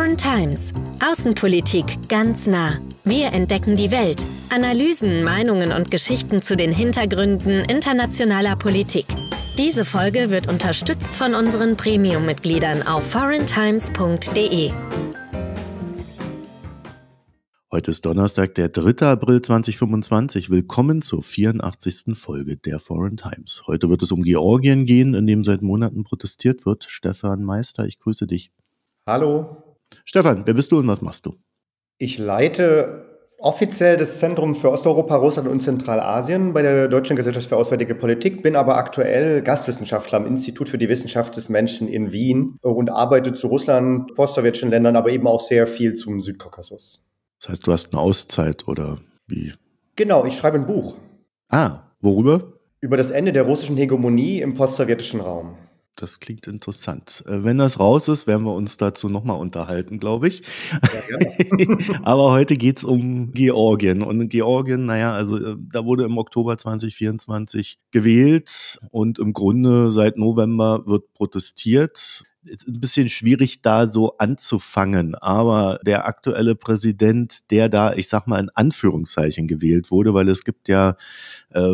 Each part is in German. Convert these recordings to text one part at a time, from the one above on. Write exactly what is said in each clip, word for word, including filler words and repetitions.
Foreign Times. Außenpolitik ganz nah. Wir entdecken die Welt. Analysen, Meinungen und Geschichten zu den Hintergründen internationaler Politik. Diese Folge wird unterstützt von unseren Premium-Mitgliedern auf foreign times punkt de. Heute ist Donnerstag, der dritte April zweitausendfünfundzwanzig. Willkommen zur vierundachtzigsten Folge der Foreign Times. Heute wird es um Georgien gehen, in dem seit Monaten protestiert wird. Stefan Meister, ich grüße dich. Hallo. Stefan, wer bist du und was machst du? Ich leite offiziell das Zentrum für Osteuropa, Russland und Zentralasien bei der Deutschen Gesellschaft für Auswärtige Politik, bin aber aktuell Gastwissenschaftler am Institut für die Wissenschaft des Menschen in Wien und arbeite zu Russland, postsowjetischen Ländern, aber eben auch sehr viel zum Südkaukasus. Das heißt, du hast eine Auszeit oder wie? Genau, ich schreibe ein Buch. Ah, worüber? Über das Ende der russischen Hegemonie im postsowjetischen Raum. Das klingt interessant. Wenn das raus ist, werden wir uns dazu nochmal unterhalten, glaube ich. Ja, gerne. Aber heute geht es um Georgien. Und in Georgien, naja, also da wurde im Oktober zweitausendvierundzwanzig gewählt und im Grunde seit November wird protestiert. Es ist ein bisschen schwierig, da so anzufangen, aber der aktuelle Präsident, der da, ich sag mal in Anführungszeichen gewählt wurde, weil es gibt ja äh,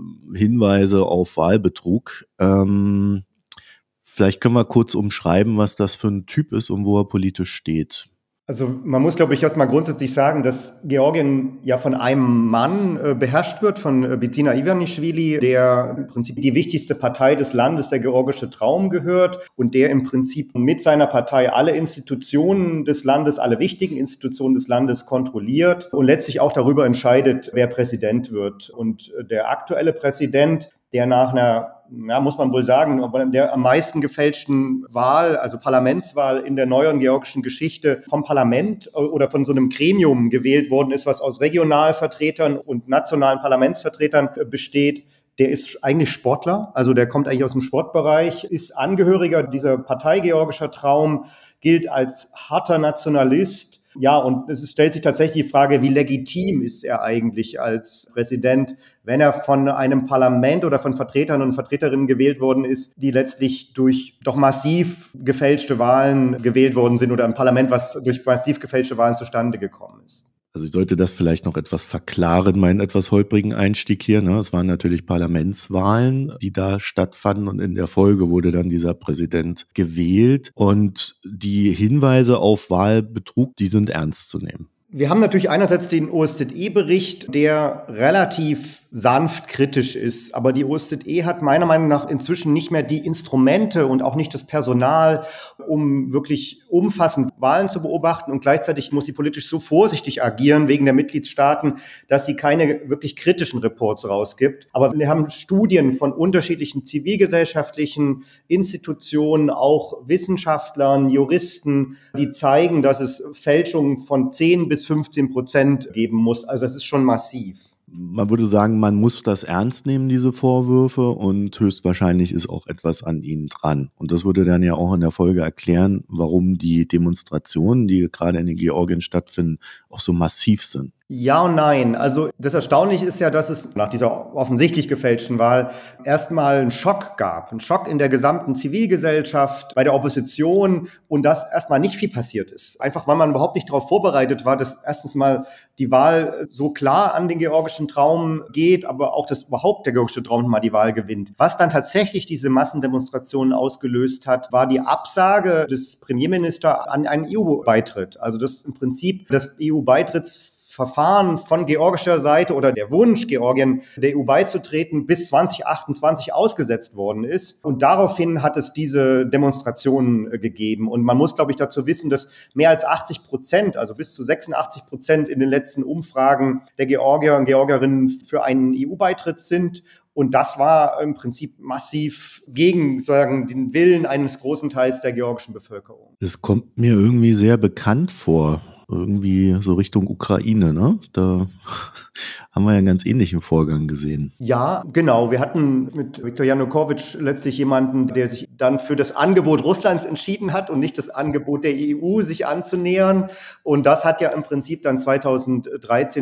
Hinweise auf Wahlbetrug. Ähm, vielleicht können wir kurz umschreiben, was das für ein Typ ist und wo er politisch steht. Also man muss, glaube ich, erstmal grundsätzlich sagen, dass Georgien ja von einem Mann äh, beherrscht wird, von äh, Bidzina Ivanischvili, der im Prinzip die wichtigste Partei des Landes, der georgische Traum, gehört und der im Prinzip mit seiner Partei alle Institutionen des Landes, alle wichtigen Institutionen des Landes kontrolliert und letztlich auch darüber entscheidet, wer Präsident wird. Und äh, der aktuelle Präsident, der nach einer, ja, muss man wohl sagen, der am meisten gefälschten Wahl, also Parlamentswahl in der neueren georgischen Geschichte vom Parlament oder von so einem Gremium gewählt worden ist, was aus Regionalvertretern und nationalen Parlamentsvertretern besteht. Der ist eigentlich Sportler, also der kommt eigentlich aus dem Sportbereich, ist Angehöriger dieser Partei Georgischer Traum, gilt als harter Nationalist. Ja, und es stellt sich tatsächlich die Frage, wie legitim ist er eigentlich als Präsident, wenn er von einem Parlament oder von Vertretern und Vertreterinnen gewählt worden ist, die letztlich durch doch massiv gefälschte Wahlen gewählt worden sind oder ein Parlament, was durch massiv gefälschte Wahlen zustande gekommen ist. Also ich sollte das vielleicht noch etwas verklaren, meinen etwas holprigen Einstieg hier. Ne? Es waren natürlich Parlamentswahlen, die da stattfanden und in der Folge wurde dann dieser Präsident gewählt. Und die Hinweise auf Wahlbetrug, die sind ernst zu nehmen. Wir haben natürlich einerseits den O S Z E-Bericht, der relativ sanft kritisch ist. Aber die O S Z E hat meiner Meinung nach inzwischen nicht mehr die Instrumente und auch nicht das Personal, um wirklich umfassend Wahlen zu beobachten. Und gleichzeitig muss sie politisch so vorsichtig agieren wegen der Mitgliedstaaten, dass sie keine wirklich kritischen Reports rausgibt. Aber wir haben Studien von unterschiedlichen zivilgesellschaftlichen Institutionen, auch Wissenschaftlern, Juristen, die zeigen, dass es Fälschungen von zehn bis fünfzehn Prozent geben muss. Also es ist schon massiv. Man würde sagen, man muss das ernst nehmen, diese Vorwürfe, und höchstwahrscheinlich ist auch etwas an ihnen dran. Und das würde dann ja auch in der Folge erklären, warum die Demonstrationen, die gerade in Georgien stattfinden, auch so massiv sind. Ja und nein. Also das Erstaunliche ist ja, dass es nach dieser offensichtlich gefälschten Wahl erstmal einen Schock gab. Einen Schock in der gesamten Zivilgesellschaft, bei der Opposition, und dass erstmal nicht viel passiert ist. Einfach weil man überhaupt nicht darauf vorbereitet war, dass erstens mal die Wahl so klar an den georgischen Traum geht, aber auch, dass überhaupt der georgische Traum mal die Wahl gewinnt. Was dann tatsächlich diese Massendemonstrationen ausgelöst hat, war die Absage des Premierministers an einen E U-Beitritt. Also das im Prinzip das E U-Beitritts Verfahren von georgischer Seite oder der Wunsch, Georgien der E U beizutreten, bis zwanzig achtundzwanzig ausgesetzt worden ist. Und daraufhin hat es diese Demonstrationen gegeben. Und man muss, glaube ich, dazu wissen, dass mehr als achtzig Prozent, also bis zu sechsundachtzig Prozent in den letzten Umfragen der Georgier und Georgierinnen für einen E U-Beitritt sind. Und das war im Prinzip massiv gegen, sozusagen, den Willen eines großen Teils der georgischen Bevölkerung. Das kommt mir irgendwie sehr bekannt vor. Irgendwie so Richtung Ukraine, ne? Da haben wir ja einen ganz ähnlichen Vorgang gesehen. Ja, genau. Wir hatten mit Viktor Janukowitsch letztlich jemanden, der sich dann für das Angebot Russlands entschieden hat und nicht das Angebot der E U, sich anzunähern. Und das hat ja im Prinzip dann zweitausenddreizehn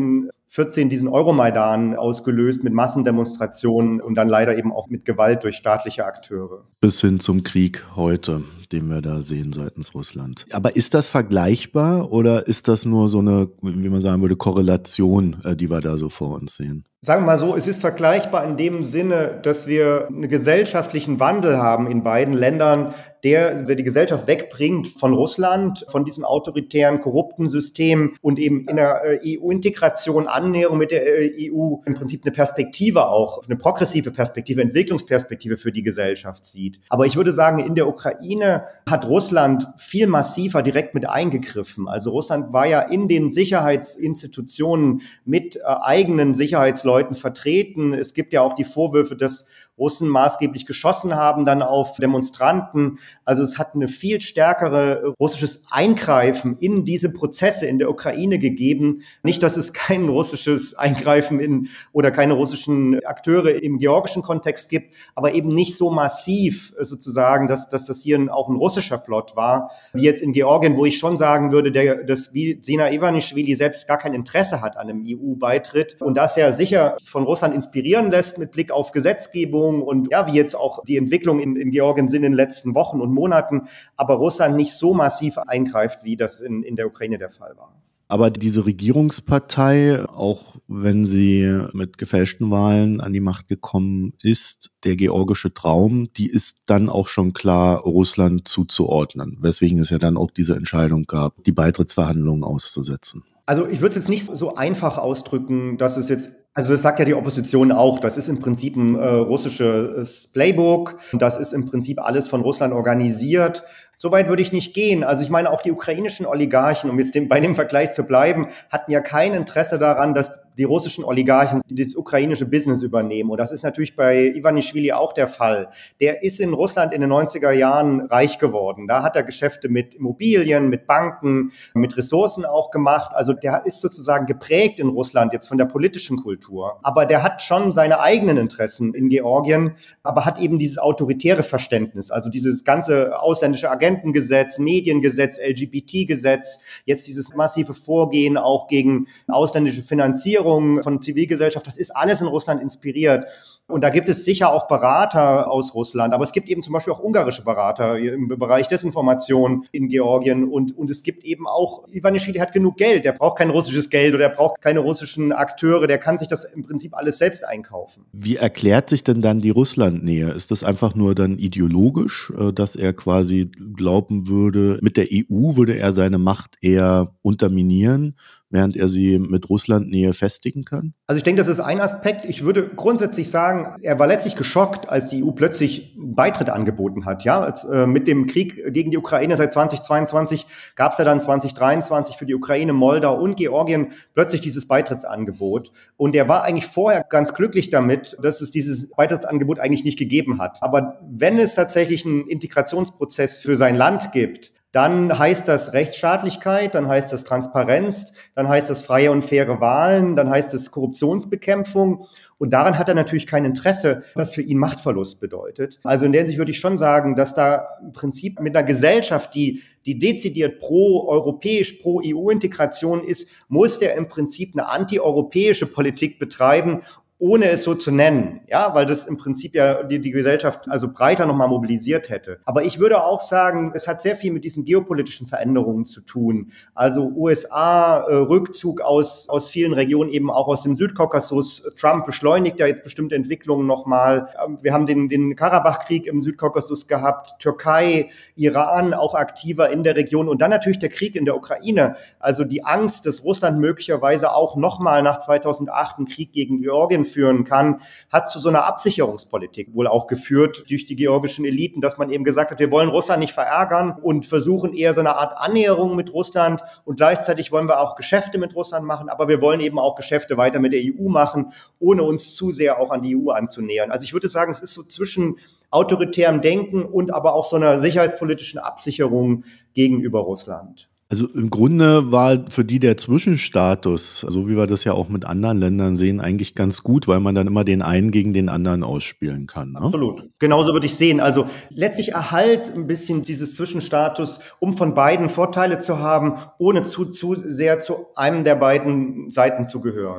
vierzehn diesen Euromaidan ausgelöst mit Massendemonstrationen und dann leider eben auch mit Gewalt durch staatliche Akteure. Bis hin zum Krieg heute, den wir da sehen seitens Russland. Aber ist das vergleichbar oder ist das nur so eine, wie man sagen würde, Korrelation, die wir da so vor uns sehen? Sagen wir mal so, es ist vergleichbar in dem Sinne, dass wir einen gesellschaftlichen Wandel haben in beiden Ländern, der die Gesellschaft wegbringt von Russland, von diesem autoritären, korrupten System und eben in der E U-Integration, Annäherung mit der E U im Prinzip eine Perspektive auch, eine progressive Perspektive, Entwicklungsperspektive für die Gesellschaft sieht. Aber ich würde sagen, in der Ukraine hat Russland viel massiver direkt mit eingegriffen. Also Russland war ja in den Sicherheitsinstitutionen mit äh, eigenen Sicherheitsleuten vertreten. Es gibt ja auch die Vorwürfe, dass Russen maßgeblich geschossen haben dann auf Demonstranten. Also es hat eine viel stärkere russisches Eingreifen in diese Prozesse in der Ukraine gegeben. Nicht, dass es kein russisches Eingreifen in oder keine russischen Akteure im georgischen Kontext gibt, aber eben nicht so massiv sozusagen, dass, dass das hier auch ein russischer Plot war, wie jetzt in Georgien, wo ich schon sagen würde, der, dass Bidzina Ivanischvili selbst gar kein Interesse hat an einem E U-Beitritt und das ja sicher von Russland inspirieren lässt mit Blick auf Gesetzgebung und ja, wie jetzt auch die Entwicklung in, in Georgien sind in den letzten Wochen und Monaten, aber Russland nicht so massiv eingreift, wie das in, in der Ukraine der Fall war. Aber diese Regierungspartei, auch wenn sie mit gefälschten Wahlen an die Macht gekommen ist, der georgische Traum, die ist dann auch schon klar Russland zuzuordnen, weswegen es ja dann auch diese Entscheidung gab, die Beitrittsverhandlungen auszusetzen. Also ich würde es jetzt nicht so einfach ausdrücken, dass es jetzt, also das sagt ja die Opposition auch, das ist im Prinzip ein äh, russisches Playbook, das ist im Prinzip alles von Russland organisiert. Soweit würde ich nicht gehen. Also ich meine, auch die ukrainischen Oligarchen, um jetzt dem, bei dem Vergleich zu bleiben, hatten ja kein Interesse daran, dass die russischen Oligarchen das ukrainische Business übernehmen. Und das ist natürlich bei Ivanischvili auch der Fall. Der ist in Russland in den neunziger Jahren reich geworden. Da hat er Geschäfte mit Immobilien, mit Banken, mit Ressourcen auch gemacht. Also der ist sozusagen geprägt in Russland jetzt von der politischen Kultur. Aber der hat schon seine eigenen Interessen in Georgien, aber hat eben dieses autoritäre Verständnis, also dieses ganze ausländische Agentengesetz, Mediengesetz, L G B T-Gesetz, jetzt dieses massive Vorgehen auch gegen ausländische Finanzierung von Zivilgesellschaft, das ist alles in Russland inspiriert. Und da gibt es sicher auch Berater aus Russland, aber es gibt eben zum Beispiel auch ungarische Berater im Bereich Desinformation in Georgien und, und es gibt eben auch, Ivanischvili hat genug Geld, der braucht kein russisches Geld oder er braucht keine russischen Akteure, der kann sich das im Prinzip alles selbst einkaufen. Wie erklärt sich denn dann die Russlandnähe? Ist das einfach nur dann ideologisch, dass er quasi glauben würde, mit der E U würde er seine Macht eher unterminieren, während er sie mit Russlandnähe festigen kann? Also ich denke, das ist ein Aspekt. Ich würde grundsätzlich sagen, er war letztlich geschockt, als die E U plötzlich einen Beitritt angeboten hat. Ja, als, äh, mit dem Krieg gegen die Ukraine seit zweitausendzweiundzwanzig gab es ja dann zweitausenddreiundzwanzig für die Ukraine, Moldau und Georgien plötzlich dieses Beitrittsangebot. Und er war eigentlich vorher ganz glücklich damit, dass es dieses Beitrittsangebot eigentlich nicht gegeben hat. Aber wenn es tatsächlich einen Integrationsprozess für sein Land gibt, dann heißt das Rechtsstaatlichkeit, dann heißt das Transparenz, dann heißt das freie und faire Wahlen, dann heißt es Korruptionsbekämpfung. Und daran hat er natürlich kein Interesse, was für ihn Machtverlust bedeutet. Also in der Hinsicht würde ich schon sagen, dass da im Prinzip mit einer Gesellschaft, die, die dezidiert pro-europäisch, pro-E U-Integration ist, muss der im Prinzip eine antieuropäische Politik betreiben, ohne es so zu nennen, ja, weil das im Prinzip ja die, die Gesellschaft also breiter nochmal mobilisiert hätte. Aber ich würde auch sagen, es hat sehr viel mit diesen geopolitischen Veränderungen zu tun. Also U S A, äh, Rückzug aus, aus vielen Regionen, eben auch aus dem Südkaukasus. Trump beschleunigt ja jetzt bestimmte Entwicklungen nochmal. Wir haben den, den Karabach-Krieg im Südkaukasus gehabt, Türkei, Iran auch aktiver in der Region und dann natürlich der Krieg in der Ukraine. Also die Angst, dass Russland möglicherweise auch nochmal nach zweitausendacht einen Krieg gegen Georgien führen kann, hat zu so einer Absicherungspolitik wohl auch geführt durch die georgischen Eliten, dass man eben gesagt hat, wir wollen Russland nicht verärgern und versuchen eher so eine Art Annäherung mit Russland und gleichzeitig wollen wir auch Geschäfte mit Russland machen, aber wir wollen eben auch Geschäfte weiter mit der E U machen, ohne uns zu sehr auch an die E U anzunähern. Also ich würde sagen, es ist so zwischen autoritärem Denken und aber auch so einer sicherheitspolitischen Absicherung gegenüber Russland. Also im Grunde war für die der Zwischenstatus, so wie wir das ja auch mit anderen Ländern sehen, eigentlich ganz gut, weil man dann immer den einen gegen den anderen ausspielen kann. Ne? Absolut. Genauso würde ich sehen. Also letztlich Erhalt ein bisschen dieses Zwischenstatus, um von beiden Vorteile zu haben, ohne zu, zu sehr zu einem der beiden Seiten zu gehören.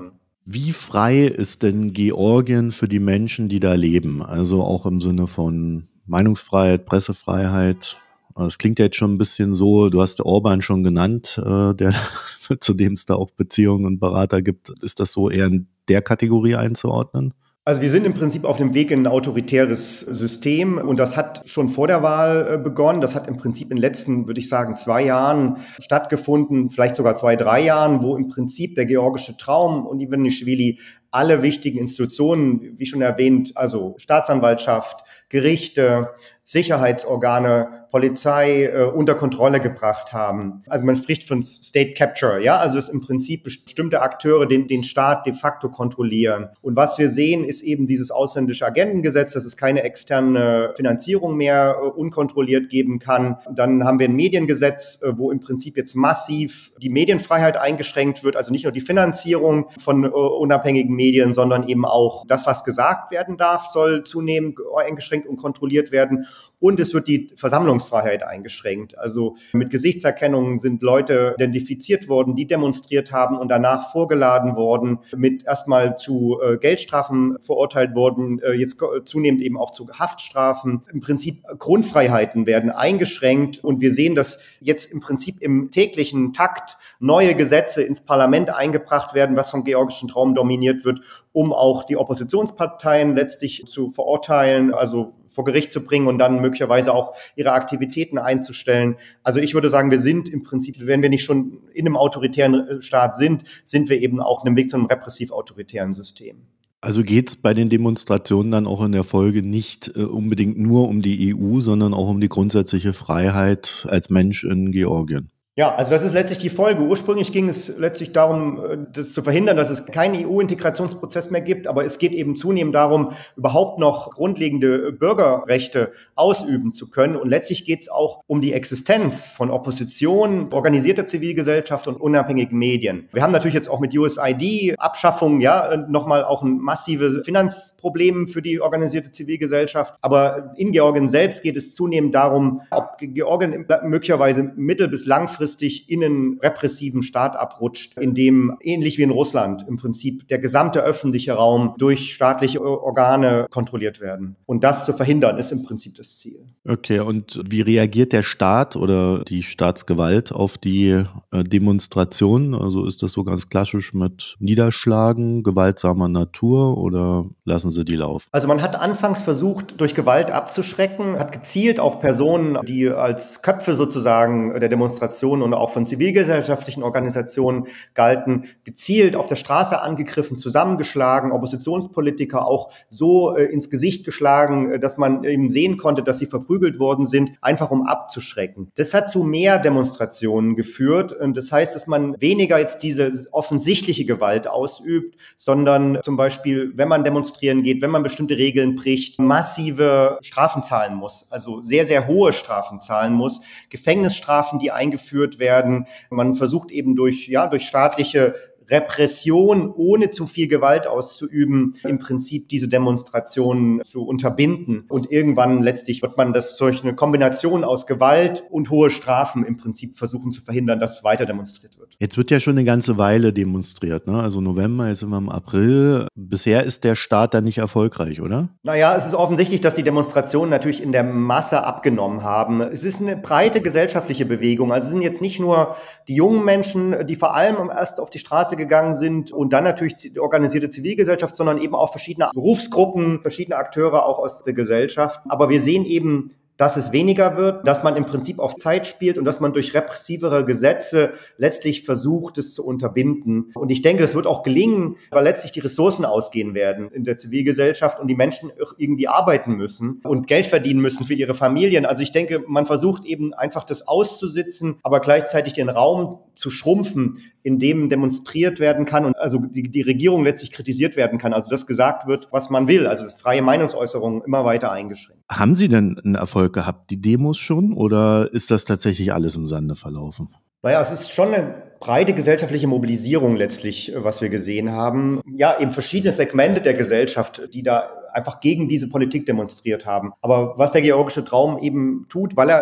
Wie frei ist denn Georgien für die Menschen, die da leben? Also auch im Sinne von Meinungsfreiheit, Pressefreiheit. Es klingt ja jetzt schon ein bisschen so, du hast Orban schon genannt, äh, der, zu dem es da auch Beziehungen und Berater gibt. Ist das so eher in der Kategorie einzuordnen? Also wir sind im Prinzip auf dem Weg in ein autoritäres System und das hat schon vor der Wahl begonnen. Das hat im Prinzip in den letzten, würde ich sagen, zwei Jahren stattgefunden, vielleicht sogar zwei, drei Jahren, wo im Prinzip der georgische Traum und Iwanischwili alle wichtigen Institutionen, wie schon erwähnt, also Staatsanwaltschaft, Gerichte, Sicherheitsorgane, Polizei äh, unter Kontrolle gebracht haben. Also man spricht von State Capture, ja, also es im Prinzip bestimmte Akteure den, den Staat de facto kontrollieren. Und was wir sehen, ist eben dieses ausländische Agentengesetz, dass es keine externe Finanzierung mehr äh, unkontrolliert geben kann. Dann haben wir ein Mediengesetz, äh, wo im Prinzip jetzt massiv die Medienfreiheit eingeschränkt wird, also nicht nur die Finanzierung von äh, unabhängigen Medien, sondern eben auch das, was gesagt werden darf, soll zunehmend eingeschränkt und kontrolliert werden. Und es wird die Versammlungsfreiheit eingeschränkt. Also mit Gesichtserkennung sind Leute identifiziert worden, die demonstriert haben und danach vorgeladen worden, mit erstmal zu äh, Geldstrafen verurteilt worden, äh, jetzt zunehmend eben auch zu Haftstrafen. Im Prinzip Grundfreiheiten werden eingeschränkt und wir sehen, dass jetzt im Prinzip im täglichen Takt neue Gesetze ins Parlament eingebracht werden, was vom georgischen Traum dominiert wird, um auch die Oppositionsparteien letztlich zu verurteilen, also vor Gericht zu bringen und dann möglicherweise auch ihre Aktivitäten einzustellen. Also ich würde sagen, wir sind im Prinzip, wenn wir nicht schon in einem autoritären Staat sind, sind wir eben auch auf dem Weg zu einem repressiv-autoritären System. Also geht es bei den Demonstrationen dann auch in der Folge nicht äh, unbedingt nur um die E U, sondern auch um die grundsätzliche Freiheit als Mensch in Georgien? Ja, also das ist letztlich die Folge. Ursprünglich ging es letztlich darum, das zu verhindern, dass es keinen E U-Integrationsprozess mehr gibt. Aber es geht eben zunehmend darum, überhaupt noch grundlegende Bürgerrechte ausüben zu können. Und letztlich geht es auch um die Existenz von Opposition, organisierter Zivilgesellschaft und unabhängigen Medien. Wir haben natürlich jetzt auch mit U S I D, Abschaffung, ja, nochmal auch ein massive Finanzproblem für die organisierte Zivilgesellschaft. Aber in Georgien selbst geht es zunehmend darum, ob Georgien möglicherweise mittel- bis langfristig in einen repressiven Staat abrutscht, in dem, ähnlich wie in Russland, im Prinzip der gesamte öffentliche Raum durch staatliche Organe kontrolliert werden. Und das zu verhindern, ist im Prinzip das Ziel. Okay, und wie reagiert der Staat oder die Staatsgewalt auf die äh, Demonstrationen? Also ist das so ganz klassisch mit Niederschlagen, gewaltsamer Natur oder lassen sie die laufen? Also man hat anfangs versucht, durch Gewalt abzuschrecken, hat gezielt auch Personen, die als Köpfe sozusagen der Demonstration und auch von zivilgesellschaftlichen Organisationen galten, gezielt auf der Straße angegriffen, zusammengeschlagen, Oppositionspolitiker auch so äh, ins Gesicht geschlagen, dass man eben sehen konnte, dass sie verprügelt worden sind, einfach um abzuschrecken. Das hat zu mehr Demonstrationen geführt. Und das heißt, dass man weniger jetzt diese offensichtliche Gewalt ausübt, sondern zum Beispiel, wenn man demonstrieren geht, wenn man bestimmte Regeln bricht, massive Strafen zahlen muss, also sehr, sehr hohe Strafen zahlen muss, Gefängnisstrafen, die eingeführt werden. Man versucht eben durch, ja, durch staatliche Repression, ohne zu viel Gewalt auszuüben, im Prinzip diese Demonstrationen zu unterbinden. Und irgendwann letztlich wird man das durch eine Kombination aus Gewalt und hohe Strafen im Prinzip versuchen zu verhindern, dass weiter demonstriert wird. Jetzt wird ja schon eine ganze Weile demonstriert, ne? Also November, jetzt sind wir im April. Bisher ist der Staat da nicht erfolgreich, oder? Naja, es ist offensichtlich, dass die Demonstrationen natürlich in der Masse abgenommen haben. Es ist eine breite gesellschaftliche Bewegung. Also es sind jetzt nicht nur die jungen Menschen, die vor allem erst auf die Straße gegangen sind und dann natürlich die organisierte Zivilgesellschaft, sondern eben auch verschiedene Berufsgruppen, verschiedene Akteure auch aus der Gesellschaft. Aber wir sehen eben, dass es weniger wird, dass man im Prinzip auf Zeit spielt und dass man durch repressivere Gesetze letztlich versucht, es zu unterbinden. Und ich denke, das wird auch gelingen, weil letztlich die Ressourcen ausgehen werden in der Zivilgesellschaft und die Menschen irgendwie arbeiten müssen und Geld verdienen müssen für ihre Familien. Also ich denke, man versucht eben einfach das auszusitzen, aber gleichzeitig den Raum zu schrumpfen, in dem demonstriert werden kann und also die, die Regierung letztlich kritisiert werden kann. Also dass gesagt wird, was man will. Also das freie Meinungsäußerung immer weiter eingeschränkt. Haben Sie denn einen Erfolg gehabt, die Demos schon, oder ist das tatsächlich alles im Sande verlaufen? Naja, es ist schon eine breite gesellschaftliche Mobilisierung letztlich, was wir gesehen haben. Ja, eben verschiedene Segmente der Gesellschaft, die da einfach gegen diese Politik demonstriert haben. Aber was der georgische Traum eben tut, weil er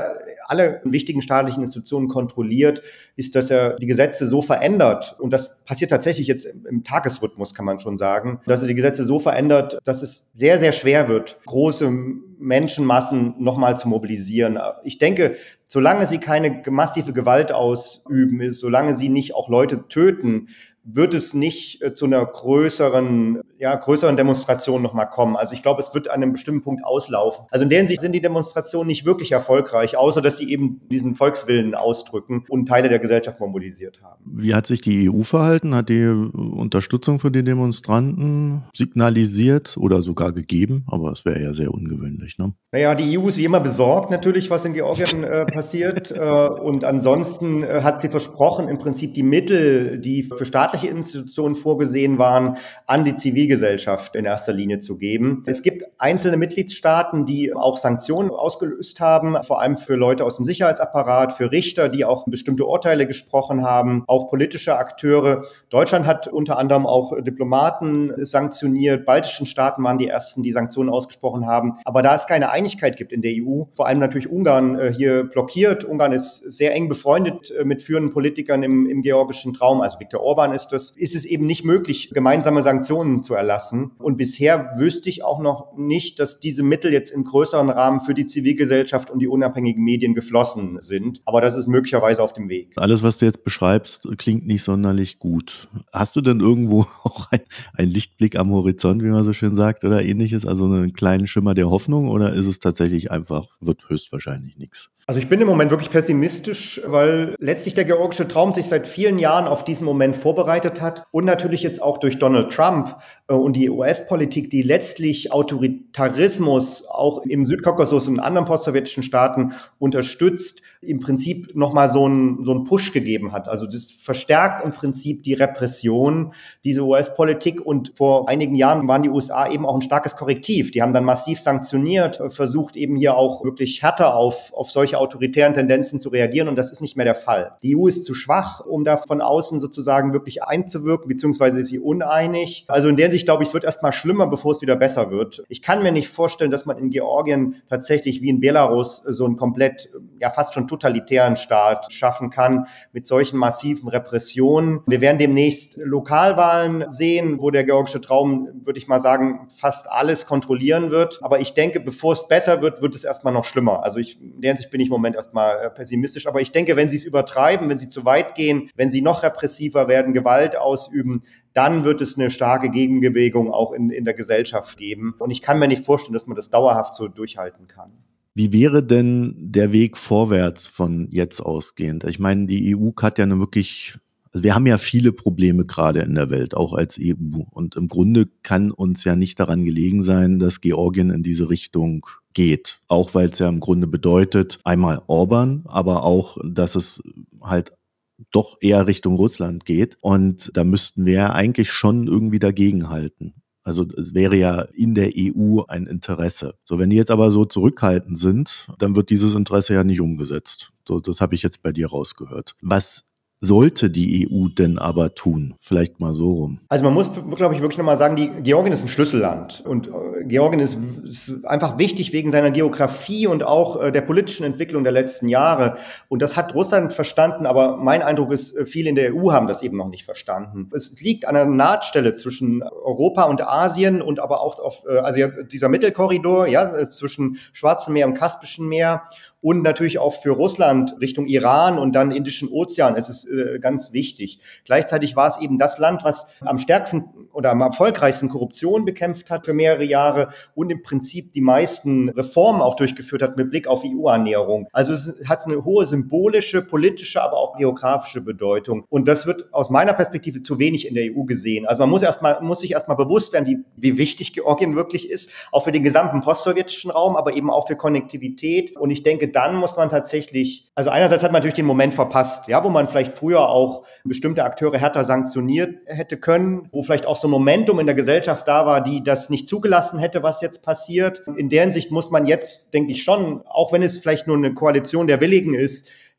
alle wichtigen staatlichen Institutionen kontrolliert, ist, dass er die Gesetze so verändert, und das passiert tatsächlich jetzt im Tagesrhythmus, kann man schon sagen, dass er die Gesetze so verändert, dass es sehr, sehr schwer wird, große Menschenmassen nochmal zu mobilisieren. Ich denke, solange sie keine massive Gewalt ausüben ist, solange sie nicht auch Leute töten, wird es nicht äh, zu einer größeren, ja, größeren Demonstration nochmal kommen. Also ich glaube, es wird an einem bestimmten Punkt auslaufen. Also in der Hinsicht sind die Demonstrationen nicht wirklich erfolgreich, außer dass sie eben diesen Volkswillen ausdrücken und Teile der Gesellschaft mobilisiert haben. Wie hat sich die E U verhalten? Hat die Unterstützung für die Demonstranten signalisiert oder sogar gegeben? Aber das wäre ja sehr ungewöhnlich, ne? Naja, die E U ist wie immer besorgt natürlich, was in Georgien äh, passiert. Äh, und ansonsten äh, hat sie versprochen, im Prinzip die Mittel, die für staatliche Institutionen vorgesehen waren, an die Zivilgesellschaft in erster Linie zu geben. Es gibt einzelne Mitgliedstaaten, die auch Sanktionen ausgelöst haben, vor allem für Leute aus dem Sicherheitsapparat, für Richter, die auch bestimmte Urteile gesprochen haben, auch politische Akteure. Deutschland hat unter anderem auch Diplomaten sanktioniert. Baltischen Staaten waren die ersten, die Sanktionen ausgesprochen haben. Aber da es keine Einigkeit gibt in der E U, vor allem natürlich Ungarn äh, hier blockiert. Ungarn ist sehr eng befreundet äh, mit führenden Politikern im, im georgischen Traum, also Viktor Orban ist das, ist es eben nicht möglich, gemeinsame Sanktionen zu erlassen. Und bisher wüsste ich auch noch nicht, dass diese Mittel jetzt im größeren Rahmen für die Zivilgesellschaft und die unabhängigen Medien geflossen sind. Aber das ist möglicherweise auf dem Weg. Alles, was du jetzt beschreibst, klingt nicht sonderlich gut. Hast du denn irgendwo auch ein, ein Lichtblick am Horizont, wie man so schön sagt, oder ähnliches? Also einen kleinen Schimmer der Hoffnung, oder ist es tatsächlich einfach, wird höchstwahrscheinlich nichts? Also ich bin im Moment wirklich pessimistisch, weil letztlich der georgische Traum sich seit vielen Jahren auf diesen Moment vorbereitet hat und natürlich jetzt auch durch Donald Trump äh, und die U S-Politik, die letztlich Autoritarismus auch im Südkaukasus und in anderen postsowjetischen Staaten unterstützt, im Prinzip nochmal so einen so einen Push gegeben hat. Also das verstärkt im Prinzip die Repression, diese U S-Politik, und vor einigen Jahren waren die U S A eben auch ein starkes Korrektiv. Die haben dann massiv sanktioniert, versucht eben hier auch wirklich härter auf, auf solche autoritären Tendenzen zu reagieren, und das ist nicht mehr der Fall. Die E U ist zu schwach, um da von außen sozusagen wirklich einzuwirken, beziehungsweise ist sie uneinig. Also in der Sicht, glaube ich, es wird erstmal schlimmer, bevor es wieder besser wird. Ich kann mir nicht vorstellen, dass man in Georgien tatsächlich wie in Belarus so einen komplett, ja fast schon totalitären Staat schaffen kann mit solchen massiven Repressionen. Wir werden demnächst Lokalwahlen sehen, wo der georgische Traum, würde ich mal sagen, fast alles kontrollieren wird. Aber ich denke, bevor es besser wird, wird es erstmal noch schlimmer. Also ich, in der Hinsicht bin ich im Moment erstmal pessimistisch. Aber ich denke, wenn sie es übertreiben, wenn sie zu weit gehen, wenn sie noch repressiver werden, Gewalt ausüben, dann wird es eine starke Gegenbewegung auch in, in der Gesellschaft geben. Und ich kann mir nicht vorstellen, dass man das dauerhaft so durchhalten kann. Wie wäre denn der Weg vorwärts von jetzt ausgehend? Ich meine, die E U hat ja eine wirklich, also wir haben ja viele Probleme gerade in der Welt, auch als E U. Und im Grunde kann uns ja nicht daran gelegen sein, dass Georgien in diese Richtung geht. Auch weil es ja im Grunde bedeutet, einmal Orban, aber auch, dass es halt doch eher Richtung Russland geht. Und da müssten wir ja eigentlich schon irgendwie dagegenhalten. Also es wäre ja in der E U ein Interesse. So, wenn die jetzt aber so zurückhaltend sind, dann wird dieses Interesse ja nicht umgesetzt. So, das habe ich jetzt bei dir rausgehört. Was sollte die E U denn aber tun? Vielleicht mal so rum. Also man muss, glaube ich, wirklich nochmal sagen, die Georgien ist ein Schlüsselland. Und äh, Georgien ist, ist einfach wichtig wegen seiner Geografie und auch äh, der politischen Entwicklung der letzten Jahre. Und das hat Russland verstanden, aber mein Eindruck ist, äh, viele in der E U haben das eben noch nicht verstanden. Es liegt an einer Nahtstelle zwischen Europa und Asien und aber auch auf, äh, also dieser Mittelkorridor, ja, zwischen Schwarzem Meer und Kaspischen Meer. Und natürlich auch für Russland Richtung Iran und dann Indischen Ozean. Es ist äh, ganz wichtig. Gleichzeitig war es eben das Land, was am stärksten oder am erfolgreichsten Korruption bekämpft hat für mehrere Jahre und im Prinzip die meisten Reformen auch durchgeführt hat mit Blick auf E U-Annäherung. Also es hat eine hohe symbolische, politische, aber auch geografische Bedeutung. Und das wird aus meiner Perspektive zu wenig in der E U gesehen. Also man muss erstmal, muss sich erstmal bewusst werden, wie, wie wichtig Georgien wirklich ist, auch für den gesamten postsowjetischen Raum, aber eben auch für Konnektivität. Und ich denke, dann muss man tatsächlich, also einerseits hat man natürlich den Moment verpasst, ja, wo man vielleicht früher auch bestimmte Akteure härter sanktioniert hätte können, wo vielleicht auch so ein Momentum in der Gesellschaft da war, die das nicht zugelassen hätte, was jetzt passiert. In der Hinsicht muss man jetzt, denke ich schon, auch wenn es vielleicht nur eine Koalition der Willigen ist,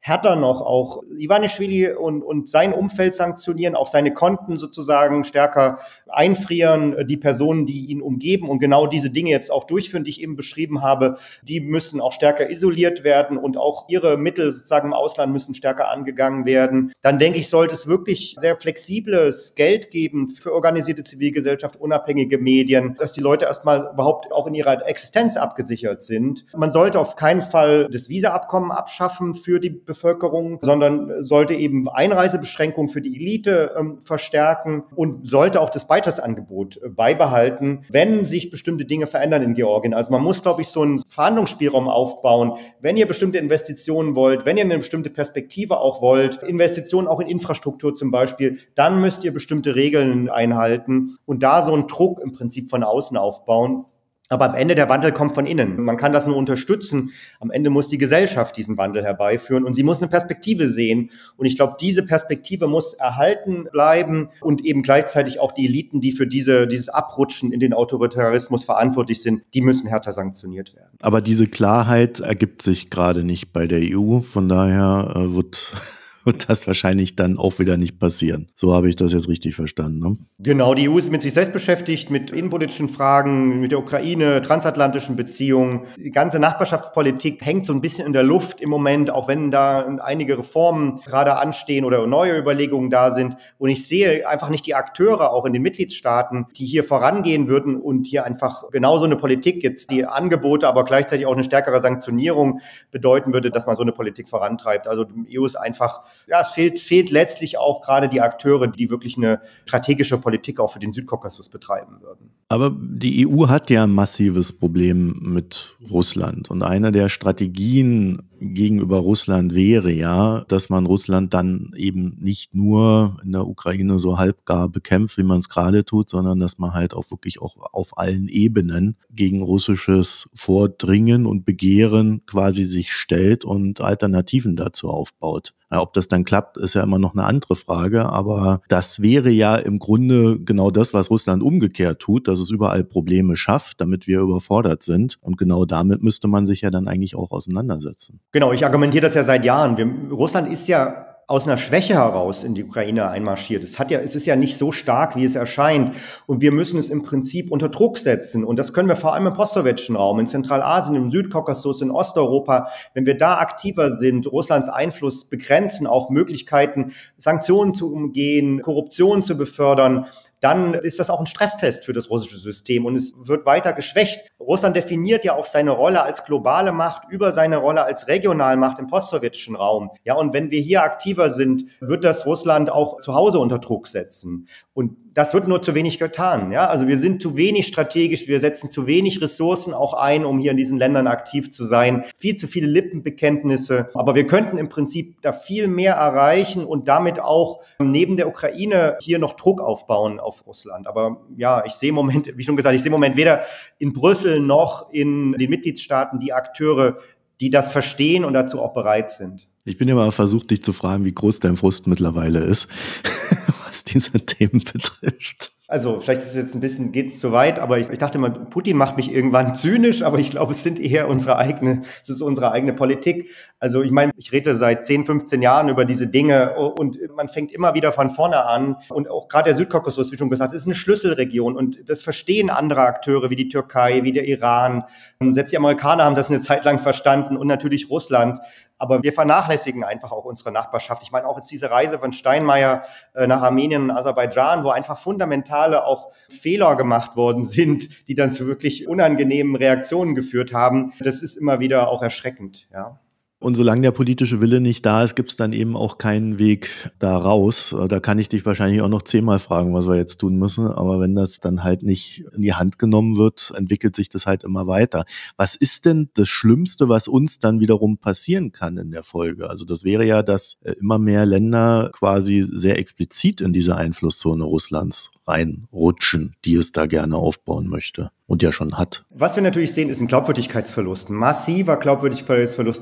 härter noch auch Ivanischvili und, und sein Umfeld sanktionieren, auch seine Konten sozusagen stärker einfrieren, die Personen, die ihn umgeben und genau diese Dinge jetzt auch durchführen, die ich eben beschrieben habe, die müssen auch stärker isoliert werden und auch ihre Mittel sozusagen im Ausland müssen stärker angegangen werden. Dann denke ich, sollte es wirklich sehr flexibles Geld geben für organisierte Zivilgesellschaft, unabhängige Medien, dass die Leute erstmal überhaupt auch in ihrer Existenz abgesichert sind. Man sollte auf keinen Fall das Visa-Abkommen abschaffen für die Bevölkerung, sondern sollte eben Einreisebeschränkungen für die Elite ähm, verstärken und sollte auch das Beitrittsangebot äh, beibehalten, wenn sich bestimmte Dinge verändern in Georgien. Also man muss, glaube ich, so einen Verhandlungsspielraum aufbauen. Wenn ihr bestimmte Investitionen wollt, wenn ihr eine bestimmte Perspektive auch wollt, Investitionen auch in Infrastruktur zum Beispiel, dann müsst ihr bestimmte Regeln einhalten und da so einen Druck im Prinzip von außen aufbauen. Aber am Ende der Wandel kommt von innen. Man kann das nur unterstützen. Am Ende muss die Gesellschaft diesen Wandel herbeiführen und sie muss eine Perspektive sehen. Und ich glaube, diese Perspektive muss erhalten bleiben und eben gleichzeitig auch die Eliten, die für diese, dieses Abrutschen in den Autoritarismus verantwortlich sind, die müssen härter sanktioniert werden. Aber diese Klarheit ergibt sich gerade nicht bei der E U. Von daher äh, wird... wird das wahrscheinlich dann auch wieder nicht passieren. So habe ich das jetzt richtig verstanden, ne? Genau, die E U ist mit sich selbst beschäftigt, mit innenpolitischen Fragen, mit der Ukraine, transatlantischen Beziehungen. Die ganze Nachbarschaftspolitik hängt so ein bisschen in der Luft im Moment, auch wenn da einige Reformen gerade anstehen oder neue Überlegungen da sind. Und ich sehe einfach nicht die Akteure auch in den Mitgliedstaaten, die hier vorangehen würden und hier einfach genauso eine Politik jetzt, die Angebote, aber gleichzeitig auch eine stärkere Sanktionierung bedeuten würde, dass man so eine Politik vorantreibt. Also die E U ist einfach Ja, es fehlt, fehlt letztlich auch gerade die Akteure, die wirklich eine strategische Politik auch für den Südkaukasus betreiben würden. Aber die E U hat ja ein massives Problem mit Russland. Und eine der Strategien gegenüber Russland wäre ja, dass man Russland dann eben nicht nur in der Ukraine so halbgar bekämpft, wie man es gerade tut, sondern dass man halt auch wirklich auch auf allen Ebenen gegen russisches Vordringen und Begehren quasi sich stellt und Alternativen dazu aufbaut. Ja, ob das dann klappt, ist ja immer noch eine andere Frage, aber das wäre ja im Grunde genau das, was Russland umgekehrt tut, dass es überall Probleme schafft, damit wir überfordert sind. Und genau damit müsste man sich ja dann eigentlich auch auseinandersetzen. Genau, ich argumentiere das ja seit Jahren. Wir, Russland ist ja aus einer Schwäche heraus in die Ukraine einmarschiert. Es hat ja, es ist ja nicht so stark, wie es erscheint. Und wir müssen es im Prinzip unter Druck setzen. Und das können wir vor allem im postsowjetischen Raum, in Zentralasien, im Südkaukasus, in Osteuropa. Wenn wir da aktiver sind, Russlands Einfluss begrenzen, auch Möglichkeiten, Sanktionen zu umgehen, Korruption zu befördern, dann ist das auch ein Stresstest für das russische System und es wird weiter geschwächt. Russland definiert ja auch seine Rolle als globale Macht über seine Rolle als Regionalmacht im postsowjetischen Raum. Ja, und wenn wir hier aktiver sind, wird das Russland auch zu Hause unter Druck setzen. Und das wird nur zu wenig getan. Ja, also wir sind zu wenig strategisch, wir setzen zu wenig Ressourcen auch ein, um hier in diesen Ländern aktiv zu sein. Viel zu viele Lippenbekenntnisse. Aber wir könnten im Prinzip da viel mehr erreichen und damit auch neben der Ukraine hier noch Druck aufbauen auf Russland. Aber ja, ich sehe im Moment, wie schon gesagt, ich sehe im Moment weder in Brüssel noch in den Mitgliedstaaten die Akteure, die das verstehen und dazu auch bereit sind. Ich bin ja mal versucht, dich zu fragen, wie groß dein Frust mittlerweile ist, was diese Themen betrifft. Also vielleicht ist es jetzt ein bisschen, geht's zu weit, aber ich, ich dachte mal, Putin macht mich irgendwann zynisch, aber ich glaube, es sind eher unsere eigene, es ist unsere eigene Politik. Also ich meine, ich rede seit zehn, fünfzehn Jahren über diese Dinge und man fängt immer wieder von vorne an. Und auch gerade der Südkaukasus, wie schon gesagt, ist eine Schlüsselregion und das verstehen andere Akteure wie die Türkei, wie der Iran. Selbst die Amerikaner haben das eine Zeit lang verstanden und natürlich Russland. Aber wir vernachlässigen einfach auch unsere Nachbarschaft. Ich meine, auch jetzt diese Reise von Steinmeier äh, nach Armenien und Aserbaidschan, wo einfach fundamentale auch Fehler gemacht worden sind, die dann zu wirklich unangenehmen Reaktionen geführt haben. Das ist immer wieder auch erschreckend, ja. Und solange der politische Wille nicht da ist, gibt es dann eben auch keinen Weg da raus. Da kann ich dich wahrscheinlich auch noch zehnmal fragen, was wir jetzt tun müssen. Aber wenn das dann halt nicht in die Hand genommen wird, entwickelt sich das halt immer weiter. Was ist denn das Schlimmste, was uns dann wiederum passieren kann in der Folge? Also das wäre ja, dass immer mehr Länder quasi sehr explizit in diese Einflusszone Russlands reinrutschen, die es da gerne aufbauen möchte und ja schon hat. Was wir natürlich sehen, ist ein Glaubwürdigkeitsverlust. Ein massiver Glaubwürdigkeitsverlust der E U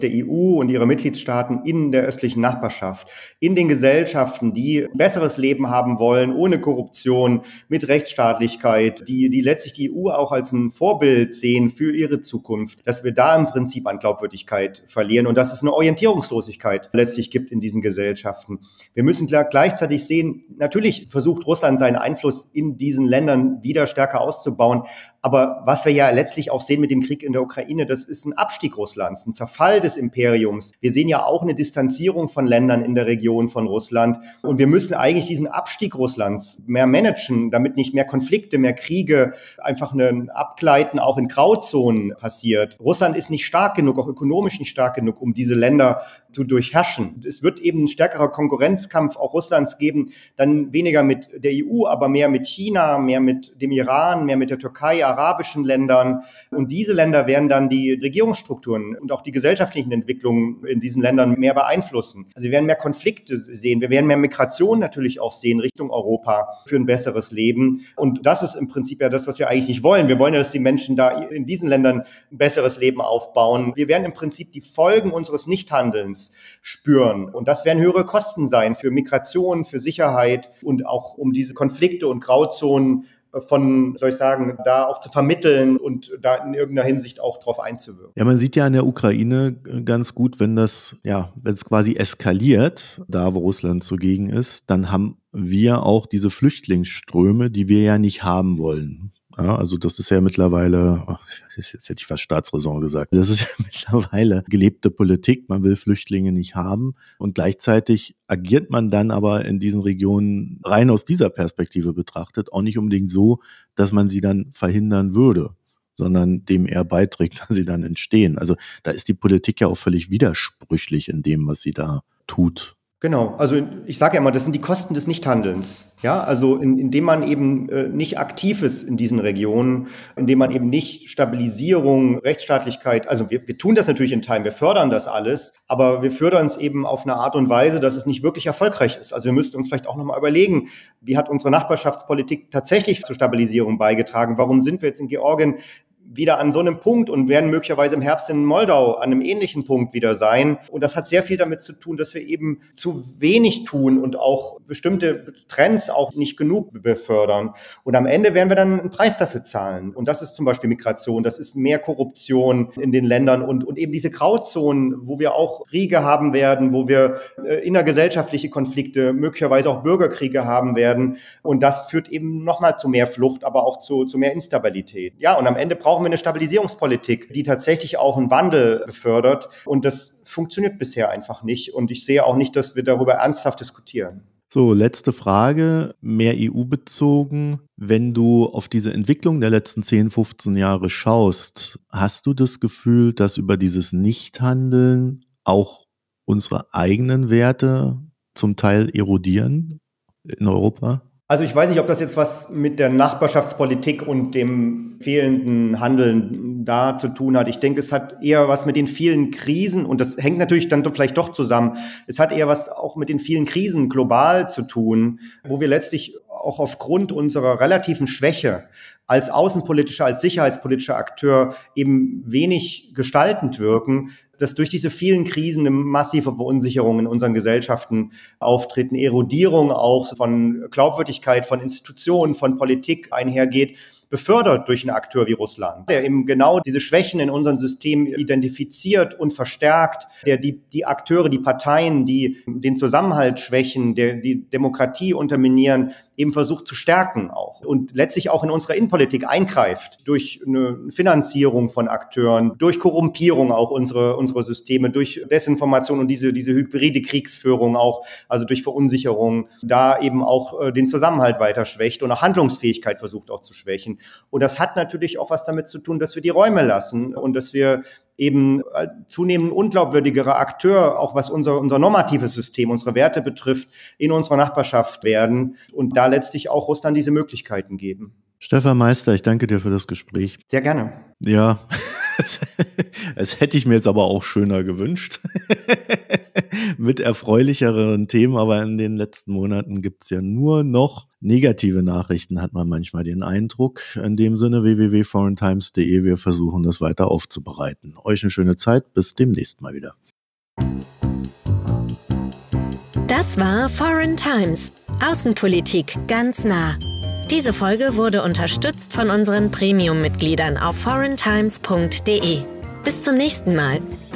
U und ihre Mitgliedstaaten in der östlichen Nachbarschaft, in den Gesellschaften, die ein besseres Leben haben wollen, ohne Korruption, mit Rechtsstaatlichkeit, die, die letztlich die E U auch als ein Vorbild sehen für ihre Zukunft, dass wir da im Prinzip an Glaubwürdigkeit verlieren und dass es eine Orientierungslosigkeit letztlich gibt in diesen Gesellschaften. Wir müssen gleichzeitig sehen, natürlich versucht Russland seinen Einfluss in diesen Ländern wieder stärker auszubauen. Aber was wir ja letztlich auch sehen mit dem Krieg in der Ukraine, das ist ein Abstieg Russlands, ein Zerfall des Imperiums. Wir sehen ja auch eine Distanzierung von Ländern in der Region von Russland. Und wir müssen eigentlich diesen Abstieg Russlands mehr managen, damit nicht mehr Konflikte, mehr Kriege, einfach ein Abgleiten auch in Grauzonen passiert. Russland ist nicht stark genug, auch ökonomisch nicht stark genug, um diese Länder zu durchherrschen. Es wird eben ein stärkerer Konkurrenzkampf auch Russlands geben, dann weniger mit der E U, aber mehr mit China, mehr mit dem Iran, mehr mit der Türkei, arabischen Ländern. Und diese Länder werden dann die Regierungsstrukturen und auch die gesellschaftlichen Entwicklungen in diesen Ländern mehr beeinflussen. Also wir werden mehr Konflikte sehen, wir werden mehr Migration natürlich auch sehen Richtung Europa für ein besseres Leben. Und das ist im Prinzip ja das, was wir eigentlich nicht wollen. Wir wollen ja, dass die Menschen da in diesen Ländern ein besseres Leben aufbauen. Wir werden im Prinzip die Folgen unseres Nichthandelns spüren. Und das werden höhere Kosten sein für Migration, für Sicherheit und auch um diese Konflikte und Grauzonen von, soll ich sagen, da auch zu vermitteln und da in irgendeiner Hinsicht auch drauf einzuwirken. Ja, man sieht ja in der Ukraine ganz gut, wenn das, ja, wenn es quasi eskaliert, da wo Russland zugegen ist, dann haben wir auch diese Flüchtlingsströme, die wir ja nicht haben wollen. Ja, also das ist ja mittlerweile, ach, jetzt hätte ich fast Staatsräson gesagt, das ist ja mittlerweile gelebte Politik, man will Flüchtlinge nicht haben und gleichzeitig agiert man dann aber in diesen Regionen rein aus dieser Perspektive betrachtet auch nicht unbedingt so, dass man sie dann verhindern würde, sondern dem eher beiträgt, dass sie dann entstehen. Also da ist die Politik ja auch völlig widersprüchlich in dem, was sie da tut. Genau, also ich sage ja immer, das sind die Kosten des Nichthandelns. Ja, also in, indem man eben äh, nicht aktiv ist in diesen Regionen, indem man eben nicht Stabilisierung, Rechtsstaatlichkeit, also wir, wir tun das natürlich in Teilen, wir fördern das alles, aber wir fördern es eben auf eine Art und Weise, dass es nicht wirklich erfolgreich ist. Also wir müssten uns vielleicht auch nochmal überlegen, wie hat unsere Nachbarschaftspolitik tatsächlich zur Stabilisierung beigetragen? Warum sind wir jetzt in Georgien wieder an so einem Punkt und werden möglicherweise im Herbst in Moldau an einem ähnlichen Punkt wieder sein. Und das hat sehr viel damit zu tun, dass wir eben zu wenig tun und auch bestimmte Trends auch nicht genug befördern. Und am Ende werden wir dann einen Preis dafür zahlen. Und das ist zum Beispiel Migration, das ist mehr Korruption in den Ländern und, und eben diese Grauzonen, wo wir auch Kriege haben werden, wo wir äh, innergesellschaftliche Konflikte, möglicherweise auch Bürgerkriege haben werden. Und das führt eben nochmal zu mehr Flucht, aber auch zu, zu mehr Instabilität. Ja, und am Ende brauchen wir eine Stabilisierungspolitik, die tatsächlich auch einen Wandel befördert. Und das funktioniert bisher einfach nicht. Und ich sehe auch nicht, dass wir darüber ernsthaft diskutieren. So, letzte Frage, mehr E U-bezogen. Wenn du auf diese Entwicklung der letzten zehn, fünfzehn Jahre schaust, hast du das Gefühl, dass über dieses Nichthandeln auch unsere eigenen Werte zum Teil erodieren in Europa? Also ich weiß nicht, ob das jetzt was mit der Nachbarschaftspolitik und dem fehlenden Handeln da zu tun hat. Ich denke, es hat eher was mit den vielen Krisen, und das hängt natürlich dann vielleicht doch zusammen, es hat eher was auch mit den vielen Krisen global zu tun, wo wir letztlich auch aufgrund unserer relativen Schwäche als außenpolitischer, als sicherheitspolitischer Akteur eben wenig gestaltend wirken, dass durch diese vielen Krisen eine massive Verunsicherung in unseren Gesellschaften auftreten, Erodierung auch von Glaubwürdigkeit, von Institutionen, von Politik einhergeht, befördert durch einen Akteur wie Russland, der eben genau diese Schwächen in unserem System identifiziert und verstärkt, der die, die Akteure, die Parteien, die den Zusammenhalt schwächen, der die Demokratie unterminieren, eben versucht zu stärken auch und letztlich auch in unserer Innenpolitik eingreift durch eine Finanzierung von Akteuren, durch Korrumpierung auch unsere, unsere Systeme, durch Desinformation und diese, diese hybride Kriegsführung auch, also durch Verunsicherung, da eben auch den Zusammenhalt weiter schwächt und auch Handlungsfähigkeit versucht auch zu schwächen. Und das hat natürlich auch was damit zu tun, dass wir die Räume lassen und dass wir eben zunehmend unglaubwürdigere Akteur, auch was unser, unser normatives System, unsere Werte betrifft, in unserer Nachbarschaft werden und da letztlich auch Russland diese Möglichkeiten geben. Stefan Meister, ich danke dir für das Gespräch. Sehr gerne. Ja, das hätte ich mir jetzt aber auch schöner gewünscht. Mit erfreulicheren Themen, aber in den letzten Monaten gibt es ja nur noch negative Nachrichten, hat man manchmal den Eindruck. In dem Sinne w w w punkt foreign times punkt d e, wir versuchen das weiter aufzubereiten. Euch eine schöne Zeit, bis demnächst mal wieder. Das war Foreign Times, Außenpolitik ganz nah. Diese Folge wurde unterstützt von unseren Premium-Mitgliedern auf foreign times punkt de. Bis zum nächsten Mal.